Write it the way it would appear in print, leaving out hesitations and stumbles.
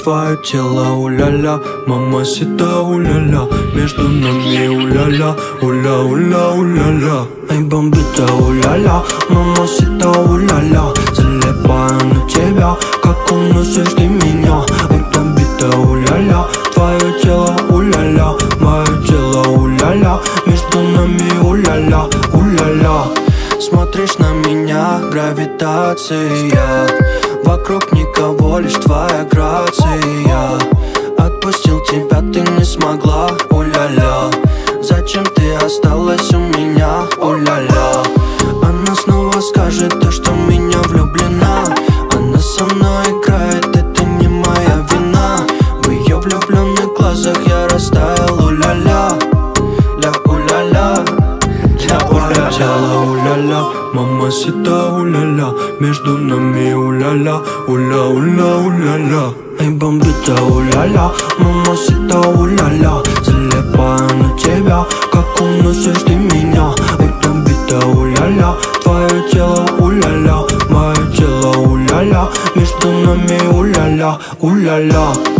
твое тело, уля-ля, мамасита, уля-ля, между нами, уля-ля, уля-уля, уля-ля. Эй, бомбита, уля-ля, мамасита, уля-ля, залипаю на тебя, как уносишь ты меня. Эй, бомбита, уля-ля, твое тело, уля-ля, мое тело, уля-ля, между нами, уля-ля, уля-ля. Смотришь на меня, гравитация, вокруг никого, лишь твоя грация. Отпустил тебя, ты не смогла, уля-ля. Зачем ты осталась у меня, уля-ля? Она снова скажет то, что в меня влюблена. Она со мной играет, это не моя вина. В ее влюбленных глазах я растаял, уля-ля, ля, уля-ля, ля, уля-ля. Тело, уля-ля, мамасита, уля-ля, между нами, уля-ля, уля-уля, уля-ля. Эй, бомбита, уля-ля, мамасита, уля-ля, залипаю на тебя, как уносишь ты меня. Эй, бомбита, уля-ля, твое тело, уля-ля, мое тело, уля-ля, между нами, уля-ля, уля-ля.